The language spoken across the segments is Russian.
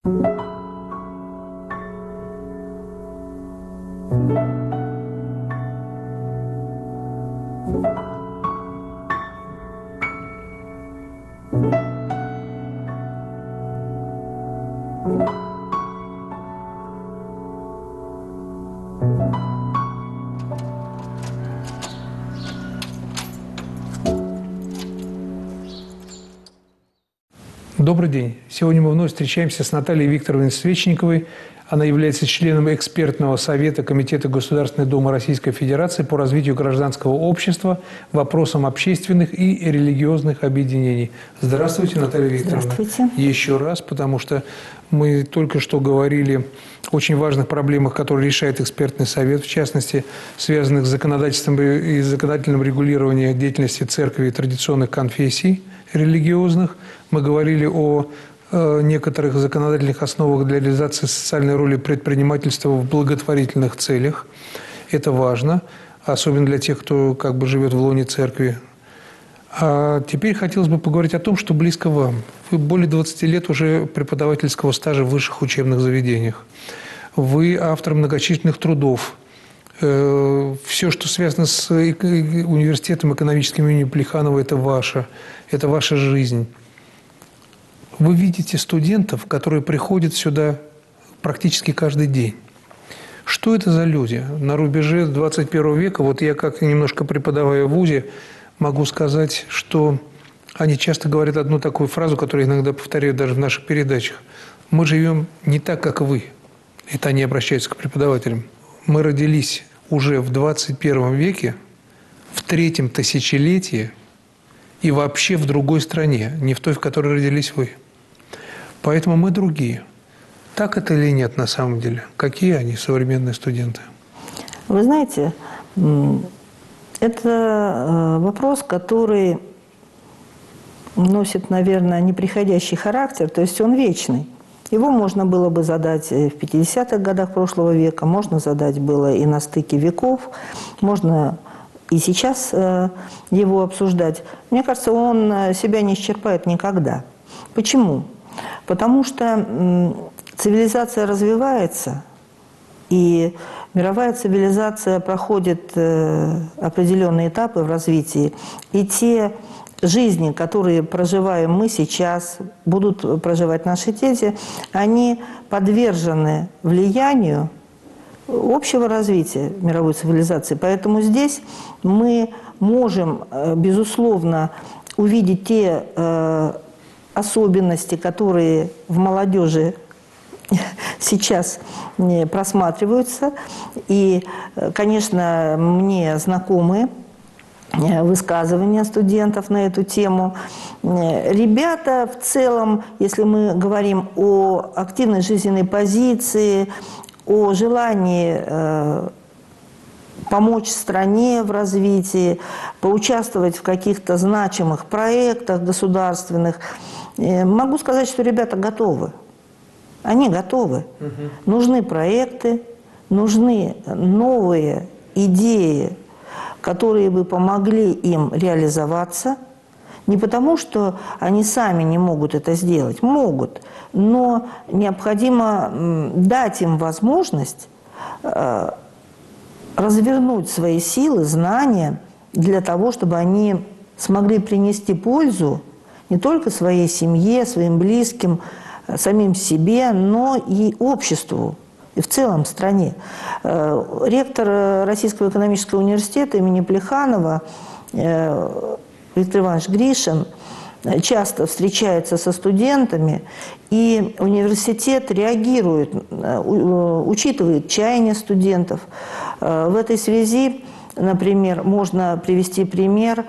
Добрый день. Сегодня мы вновь встречаемся с Натальей Викторовной Свечниковой. Она является членом экспертного совета Комитета Государственной Думы Российской Федерации по развитию гражданского общества, вопросам общественных и религиозных объединений. Здравствуйте, Наталья Викторовна. Здравствуйте. Еще раз, потому что мы только что говорили о очень важных проблемах, которые решает экспертный совет, в частности, связанных с законодательством и законодательным регулированием деятельности церкви и традиционных конфессий религиозных. Мы говорили о некоторых законодательных основах для реализации социальной роли предпринимательства в благотворительных целях. Это важно, особенно для тех, кто как бы живет в лоне церкви. А теперь хотелось бы поговорить о том, что близко вам. Вы более 20 лет уже преподавательского стажа в высших учебных заведениях. Вы автор многочисленных трудов. Все, что связано с университетом экономическим имени Плеханова, это ваша жизнь. Вы видите студентов, которые приходят сюда практически каждый день. Что это за люди? На рубеже 21 века, вот я как немножко преподавая в ВУЗе, могу сказать, что они часто говорят одну такую фразу, которую иногда повторяют даже в наших передачах. Мы живем не так, как вы. Это они обращаются к преподавателям. Мы родились уже в 21 веке, в 3-м тысячелетии и вообще в другой стране, не в той, в которой родились вы. Поэтому мы другие. Так это или нет на самом деле? Какие они, современные студенты? Вы знаете, это вопрос, который носит, наверное, неприходящий характер, то есть он вечный. Его можно было бы задать в 50-х годах прошлого века, можно задать было и на стыке веков, можно и сейчас его обсуждать. Мне кажется, он себя не исчерпает никогда. Почему? Потому что цивилизация развивается, и мировая цивилизация проходит определенные этапы в развитии, и те жизни, которые проживаем мы сейчас, будут проживать наши дети, они подвержены влиянию общего развития мировой цивилизации. Поэтому здесь мы можем, безусловно, увидеть те особенности, которые в молодежи сейчас просматриваются. И, конечно, мне знакомы высказывания студентов на эту тему. Ребята в целом, если мы говорим о активной жизненной позиции, о желании помочь стране в развитии, поучаствовать в каких-то значимых проектах государственных, могу сказать, что ребята готовы. Они готовы. Нужны проекты, нужны новые идеи, которые бы помогли им реализоваться. Не потому, что они сами не могут это сделать. Могут. Но необходимо дать им возможность развернуть свои силы, знания для того, чтобы они смогли принести пользу не только своей семье, своим близким, самим себе, но и обществу, и в целом стране. Ректор Российского экономического университета имени Плеханова Виктор Иванович Гришин часто встречается со студентами, и университет реагирует, учитывает чаяния студентов. В этой связи, например, можно привести пример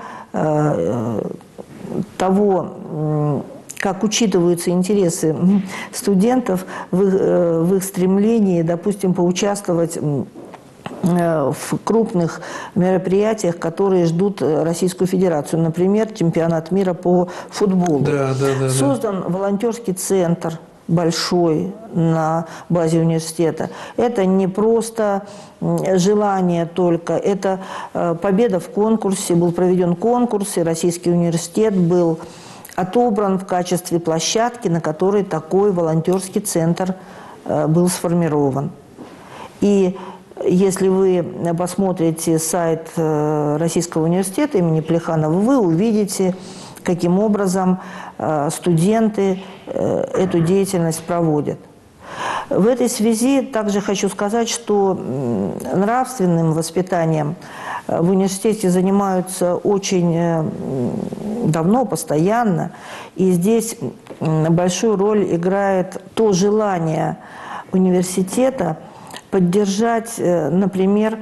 того, как учитываются интересы студентов в их стремлении, допустим, поучаствовать в крупных мероприятиях, которые ждут Российскую Федерацию. Например, чемпионат мира по футболу. Создан волонтерский центр большой на базе университета. Это не просто желание только, это победа в конкурсе. Был проведен конкурс, и Российский университет был отобран в качестве площадки, на которой такой волонтерский центр был сформирован. И если вы посмотрите сайт Российского университета имени Плеханова, вы увидите, каким образом студенты эту деятельность проводят. В этой связи также хочу сказать, что нравственным воспитанием в университете занимаются очень давно, постоянно. И здесь большую роль играет то желание университета поддержать, например,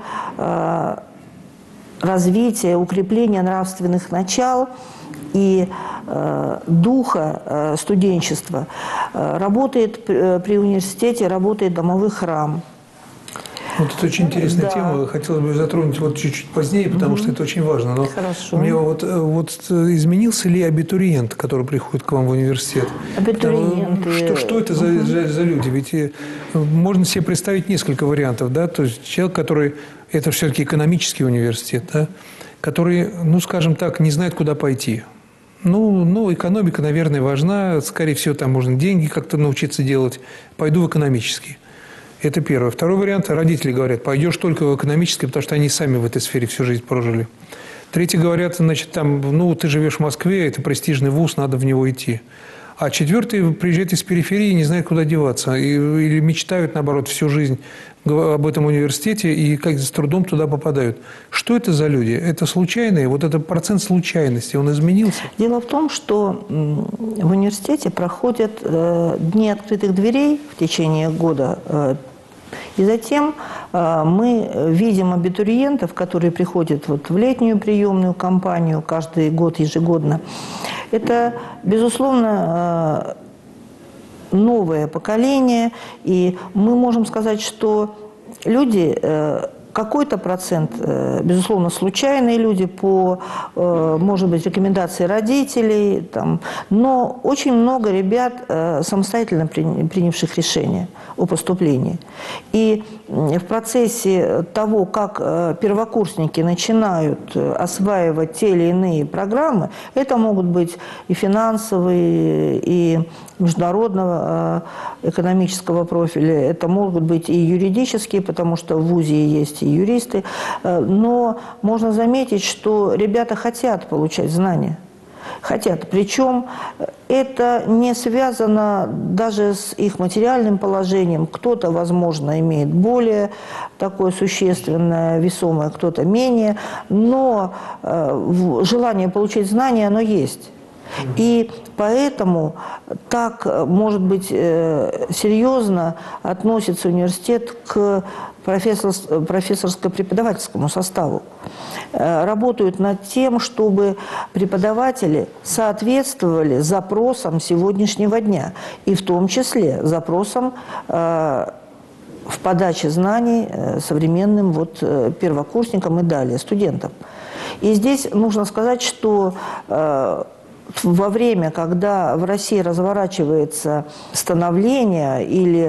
развитие, укрепление нравственных начал и духа студенчества. Работает при университете, работает домовый храм. Вот это очень интересная тема. Хотелось бы затронуть вот чуть-чуть позднее, потому что это очень важно. Но хорошо. У меня вот изменился ли абитуриент, который приходит к вам в университет? Абитуриенты. Что это за люди? Ведь можно себе представить несколько вариантов, да? То есть человек, который... Это все-таки экономический университет, да? Который, ну, скажем так, не знает, куда пойти. Ну, экономика, наверное, важна. Скорее всего, там можно деньги как-то научиться делать. Пойду в экономический. Это первое. Второй вариант. Родители говорят, пойдешь только в экономический, потому что они сами в этой сфере всю жизнь прожили. Третьи говорят, значит, там, ну, ты живешь в Москве, это престижный вуз, надо в него идти. А четвертый приезжает из периферии и не знает, куда деваться. Или мечтают, наоборот, всю жизнь об этом университете и как с трудом туда попадают. Что это за люди? Это случайные? Вот этот процент случайности, он изменился? Дело в том, что в университете проходят дни открытых дверей в течение года. И затем мы видим абитуриентов, которые приходят вот в летнюю приемную кампанию каждый год, ежегодно. Это, безусловно, новое поколение, и мы можем сказать, что люди, какой-то процент, безусловно, случайные люди по, может быть, рекомендации родителей, там, но очень много ребят, самостоятельно принявших решение о поступлении. И в процессе того, как первокурсники начинают осваивать те или иные программы, это могут быть и финансовые, и международного экономического профиля, это могут быть и юридические, потому что в ВУЗе есть и юристы, но можно заметить, что ребята хотят получать знания. Хотят. Причем это не связано даже с их материальным положением. Кто-то, возможно, имеет более такое существенное, весомое, кто-то менее. Но желание получить знания, оно есть. И поэтому так, может быть, серьезно относится университет к профессорско-преподавательскому составу. Работают над тем, чтобы преподаватели соответствовали запросам сегодняшнего дня, и в том числе запросам в подаче знаний современным вот первокурсникам и далее, студентам. И здесь нужно сказать, что во время, когда в России разворачивается становление или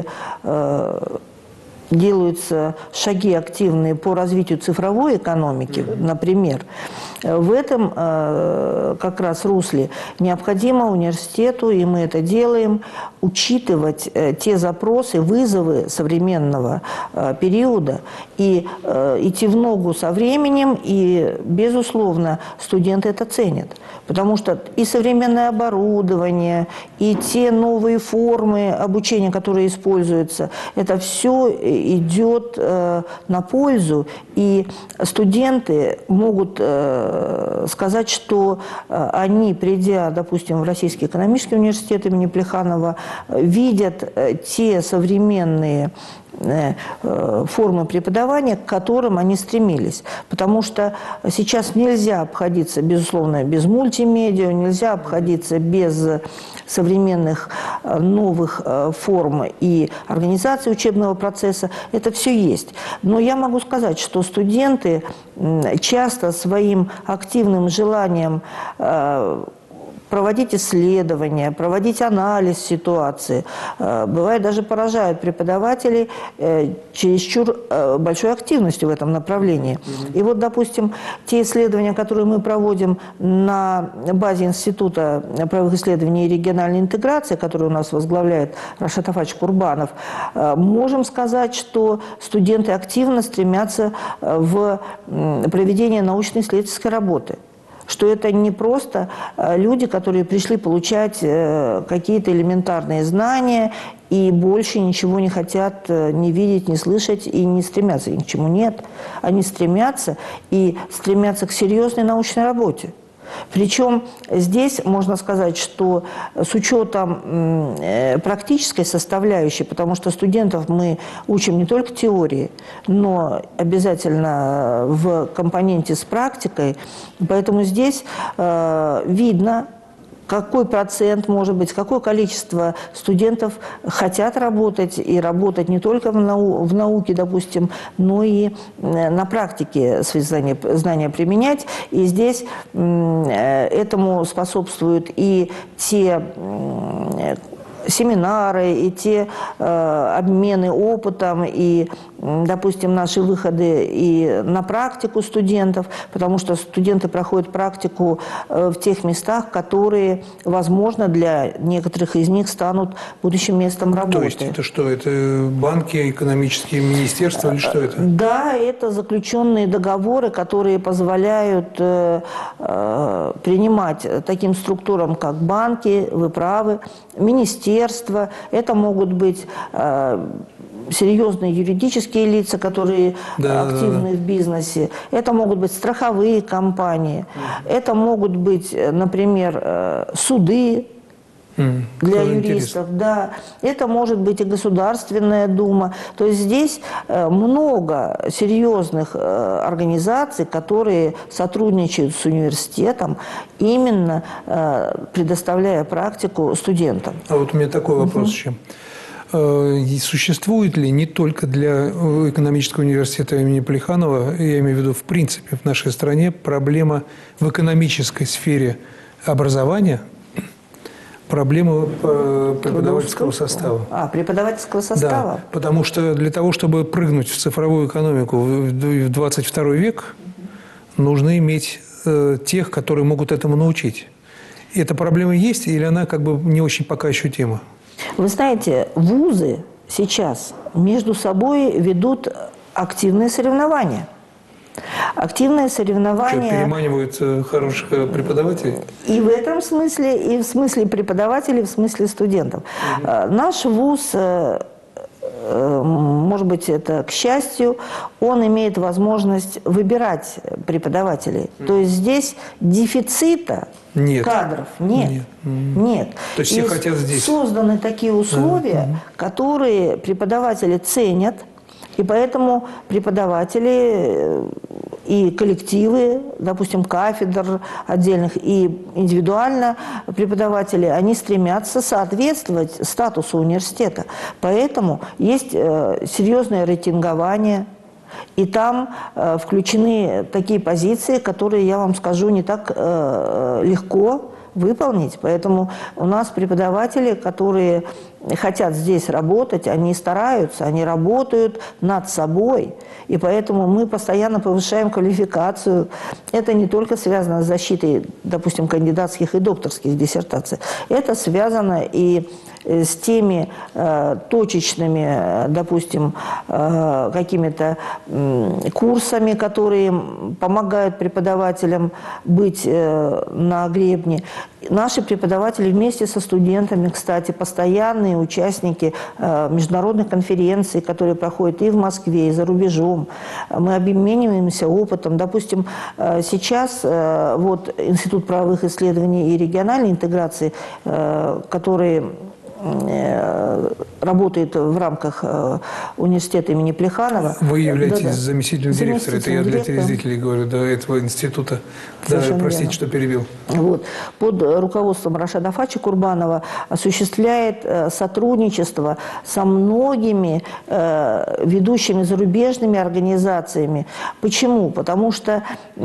делаются шаги активные по развитию цифровой экономики, например, в этом как раз русле необходимо университету, и мы это делаем, учитывать те запросы, вызовы современного периода и идти в ногу со временем, и, безусловно, студенты это ценят. Потому что и современное оборудование, и те новые формы обучения, которые используются, это все идет на пользу, и студенты могут сказать, что они, придя, допустим, в Российский экономический университет имени Плеханова, видят те современные формы преподавания, к которым они стремились. Потому что сейчас нельзя обходиться, безусловно, без мультимедиа, нельзя обходиться без современных новых форм и организации учебного процесса. Это все есть. Но я могу сказать, что студенты часто своим активным желанием проводить исследования, проводить анализ ситуации. Бывает, даже поражают преподавателей чересчур большой активностью в этом направлении. И вот, допустим, те исследования, которые мы проводим на базе Института правовых исследований и региональной интеграции, который у нас возглавляет Рашид Афач Курбанов, можем сказать, что студенты активно стремятся в проведение научно-исследовательской работы. Что это не просто люди, которые пришли получать какие-то элементарные знания и больше ничего не хотят не видеть, не слышать и не стремятся ни к чему. Нет, они стремятся и стремятся к серьезной научной работе. Причем здесь можно сказать, что с учетом практической составляющей, потому что студентов мы учим не только теории, но обязательно в компоненте с практикой, поэтому здесь видно, какой процент, может быть, какое количество студентов хотят работать, и работать не только в науке, допустим, но и на практике свои знания применять. И здесь этому способствуют и те семинары, и те обмены опытом, и, допустим, наши выходы и на практику студентов, потому что студенты проходят практику в тех местах, которые, возможно, для некоторых из них станут будущим местом работы. То есть это что? Это банки, экономические министерства или что это? Да, это заключенные договоры, которые позволяют принимать таким структурам, как банки, вы правы, министерства. Это могут быть серьезные юридические лица, которые активны в бизнесе. Это могут быть страховые компании. Это могут быть, например, суды для юристов. Да. Это может быть и Государственная Дума. То есть здесь много серьезных организаций, которые сотрудничают с университетом, именно предоставляя практику студентам. А вот у меня такой вопрос еще. Существует ли не только для экономического университета имени Плеханова, я имею в виду в принципе в нашей стране, проблема в экономической сфере образования, проблема преподавательского состава? Преподавательского состава? Да, потому что для того, чтобы прыгнуть в цифровую экономику в 22 век, нужно иметь тех, которые могут этому научить. Эта проблема есть или она как бы не очень пока ощутима? Вы знаете, вузы сейчас между собой ведут активные соревнования. Активные соревнования... Что, переманивают хороших преподавателей? И в этом смысле, и в смысле преподавателей, и в смысле студентов. Наш вуз, может быть, это к счастью, он имеет возможность выбирать преподавателей. То есть здесь дефицита кадров нет. То есть все хотят здесь. Созданы такие условия, которые преподаватели ценят, и поэтому преподаватели и коллективы, допустим, кафедр отдельных, и индивидуально преподаватели, они стремятся соответствовать статусу университета. Поэтому есть серьезное рейтингование, и там включены такие позиции, которые, я вам скажу, не так легко выполнить. Поэтому у нас преподаватели, которые хотят здесь работать, они стараются, они работают над собой. И поэтому мы постоянно повышаем квалификацию. Это не только связано с защитой, допустим, кандидатских и докторских диссертаций. Это связано и с теми точечными, допустим, какими-то курсами, которые помогают преподавателям быть на гребне. Наши преподаватели вместе со студентами, кстати, постоянные участники международных конференций, которые проходят и в Москве, и за рубежом. Мы обмениваемся опытом. Допустим, сейчас вот Институт правовых исследований и региональной интеграции, который работает в рамках университета имени Плеханова. Вы являетесь заместителем директора, это я для телезрителей говорю, до этого института. Да, простите, что перебил. Вот. Под руководством Рашада Фачи Курбанова осуществляет сотрудничество со многими ведущими зарубежными организациями. Почему? Потому что,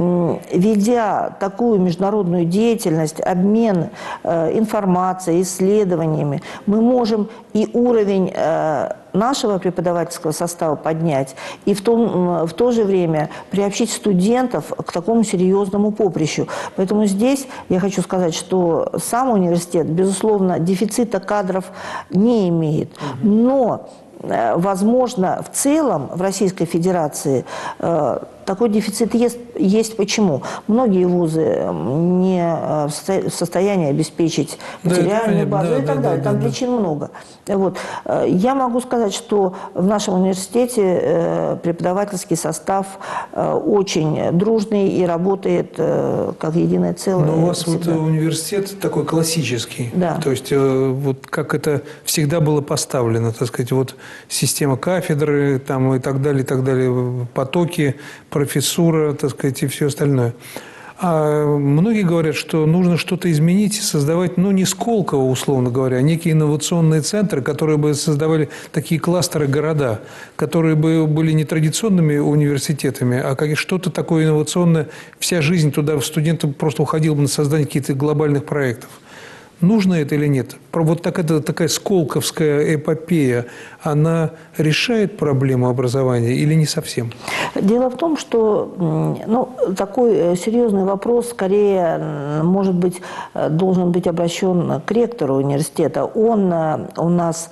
ведя такую международную деятельность, обмен информацией, исследованиями, мы можем и уровень нашего преподавательского состава поднять и в то же время приобщить студентов к такому серьезному поприщу. Поэтому здесь я хочу сказать, что сам университет, безусловно, дефицита кадров не имеет. Но, возможно, в целом в Российской Федерации такой дефицит есть. Почему? Многие вузы не в состоянии обеспечить материальную базу и так далее. Там причин много. Вот. Я могу сказать, что в нашем университете преподавательский состав очень дружный и работает как единое целое. Но у вас вот университет такой классический. Да. То есть вот как это всегда было поставлено, так сказать, вот система кафедры там, и так далее, потоки, профессура, так сказать, и все остальное. А многие говорят, что нужно что-то изменить, создавать, ну, не Сколково, условно говоря, а некие инновационные центры, которые бы создавали такие кластеры города, которые бы были не традиционными университетами, а как что-то такое инновационное. Вся жизнь туда студентам просто уходила бы на создание каких-то глобальных проектов. Нужно это или нет? Вот такая сколковская эпопея, она решает проблему образования или не совсем? Дело в том, что такой серьезный вопрос скорее, может быть, должен быть обращен к ректору университета. Он у нас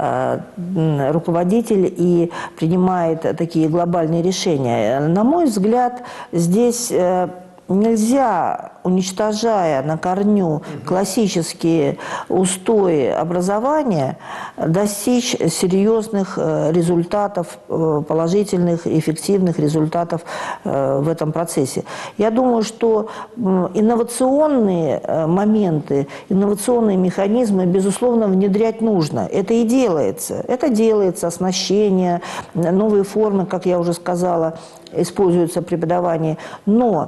руководитель и принимает такие глобальные решения. На мой взгляд, здесь нельзя, уничтожая на корню классические устои образования, достичь серьезных результатов, положительных, эффективных результатов в этом процессе. Я думаю, что инновационные моменты, инновационные механизмы, безусловно, внедрять нужно. Это и делается. Это делается, оснащение, новые формы, как я уже сказала, используются в преподавании. Но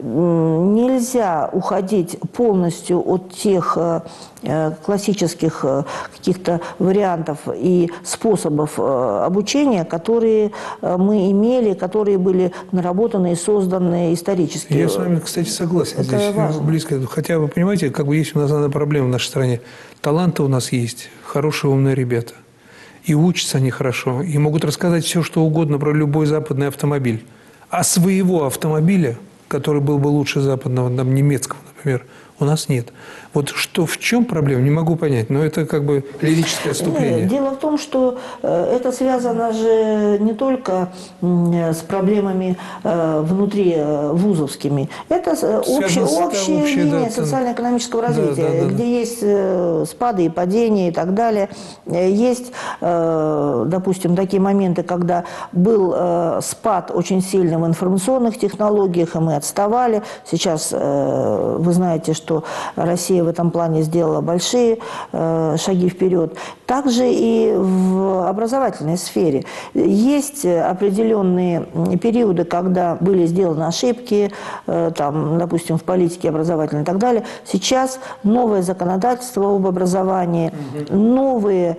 нельзя уходить полностью от тех классических каких-то вариантов и способов обучения, которые мы имели, которые были наработаны и созданы исторически. Я с вами, кстати, согласен. Это здесь важно. Близко. Хотя, вы понимаете, как бы есть у нас одна проблема в нашей стране. Таланты у нас есть, хорошие умные ребята. И учатся они хорошо, и могут рассказать все, что угодно про любой западный автомобиль. А своего автомобиля, который был бы лучше западного, там, немецкого, например, у нас нет. Вот что, в чем проблема, не могу понять, но это как бы лирическое отступление. Дело в том, что это связано же не только с проблемами внутри вузовскими. Это общая линия социально-экономического развития, где есть спады и падения и так далее. Есть, допустим, такие моменты, когда был спад очень сильный в информационных технологиях, и мы отставали. Сейчас вы знаете, что Россия в этом плане сделала большие шаги вперед. Также и в образовательной сфере. Есть определенные периоды, когда были сделаны ошибки, там, допустим, в политике образовательной и так далее. Сейчас новое законодательство об образовании, новые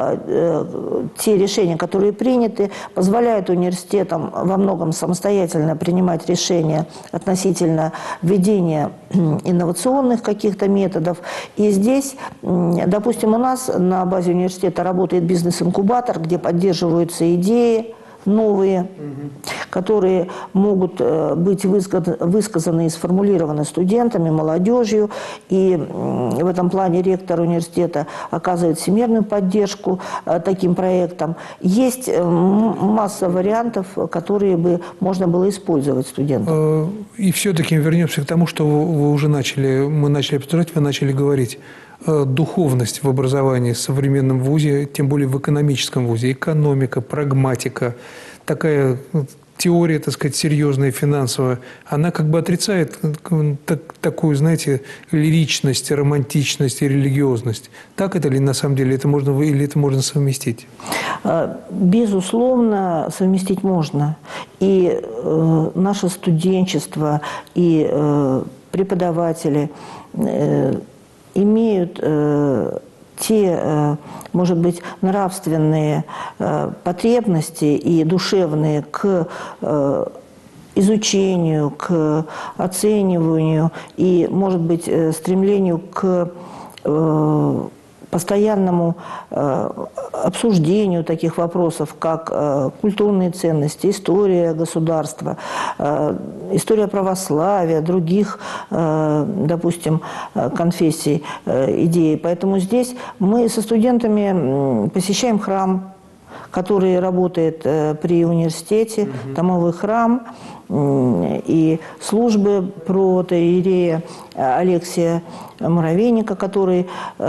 те решения, которые приняты, позволяют университетам во многом самостоятельно принимать решения относительно введения инновационных каких-то методов. И здесь, допустим, у нас на базе университета работает бизнес-инкубатор, где поддерживаются идеи новые, которые могут быть высказаны и сформулированы студентами, молодежью. И в этом плане ректор университета оказывает всемирную поддержку таким проектам. Есть масса вариантов, которые бы можно было использовать студентам. И все-таки вернемся к тому, что вы уже мы начали обсуждать, вы начали говорить. Духовность в образовании в современном вузе, тем более в экономическом вузе, экономика, прагматика, такая теория, так сказать, серьезная, финансовая, она как бы отрицает такую, знаете, лиричность, романтичность и религиозность. Так это ли на самом деле? Или это можно совместить? Безусловно, совместить можно. И наше студенчество, и преподаватели имеют те, может быть, нравственные потребности и душевные к изучению, к оцениванию и, может быть, стремлению к постоянному обсуждению таких вопросов, как культурные ценности, история государства, история православия, других, допустим, конфессий, идей. Поэтому здесь мы со студентами посещаем храм, который работает при университете, домовой храм, и службы протоиерея Алексия Муравейника, который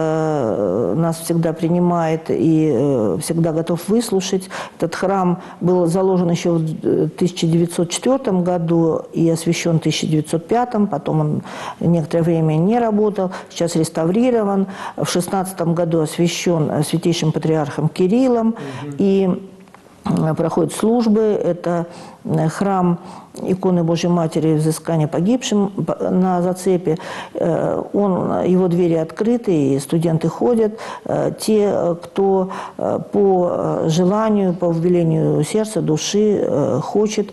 нас всегда принимает и всегда готов выслушать. Этот храм был заложен еще в 1904 году и освящен в 1905, потом он некоторое время не работал, сейчас реставрирован. В 16 году освящен святейшим патриархом Кириллом и проходят службы. Это храм иконы Божьей Матери взыскания погибшим на зацепе. Его двери открыты, и студенты ходят. Те, кто по желанию, по велению сердца, души хочет,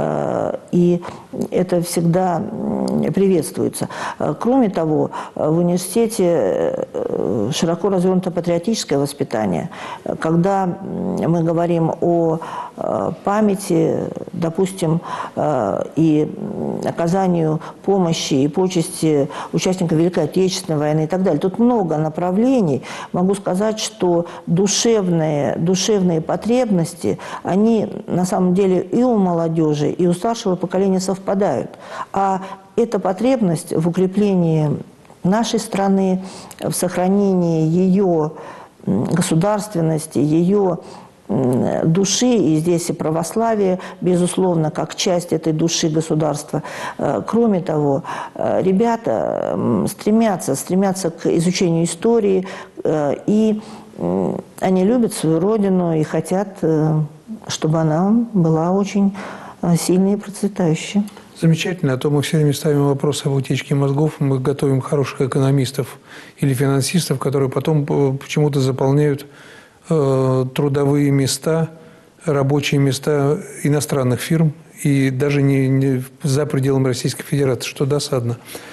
и это всегда приветствуется. Кроме того, в университете широко развернуто патриотическое воспитание. Когда мы говорим о памяти, допустим, и оказанию помощи и почести участникам Великой Отечественной войны и так далее. Тут много направлений. Могу сказать, что душевные потребности, они на самом деле и у молодежи, и у старшего поколения совпадают. А эта потребность в укреплении нашей страны, в сохранении ее государственности, ее души, и здесь и православие, безусловно, как часть этой души государства. Кроме того, ребята стремятся к изучению истории, и они любят свою родину и хотят, чтобы она была очень сильной и процветающей. Замечательно, а то мы все время ставим вопрос об утечке мозгов, мы готовим хороших экономистов или финансистов, которые потом почему-то заполняют трудовые места, рабочие места иностранных фирм и даже не за пределами Российской Федерации, что досадно.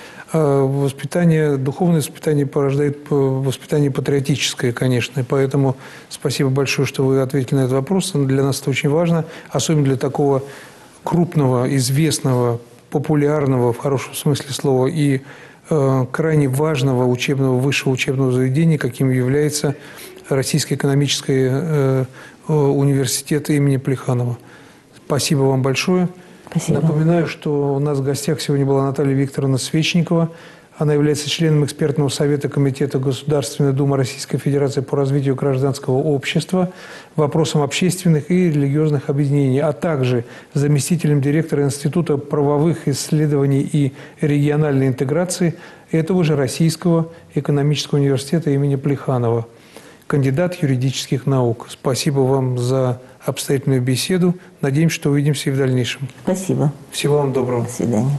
Духовное воспитание порождает воспитание патриотическое, конечно, и поэтому спасибо большое, что вы ответили на этот вопрос. Для нас это очень важно, особенно для такого крупного, известного, популярного, в хорошем смысле слова, и крайне важного высшего учебного заведения, каким является Российский экономический университет имени Плеханова. Спасибо вам большое. Спасибо. Напоминаю, что у нас в гостях сегодня была Наталья Викторовна Свечникова. Она является членом экспертного совета Комитета Государственной Думы Российской Федерации по развитию гражданского общества, вопросам общественных и религиозных объединений, а также заместителем директора Института правовых исследований и региональной интеграции этого же Российского экономического университета имени Плеханова. Кандидат юридических наук. Спасибо вам за обстоятельную беседу. Надеемся, что увидимся и в дальнейшем. Спасибо. Всего вам доброго. До свидания.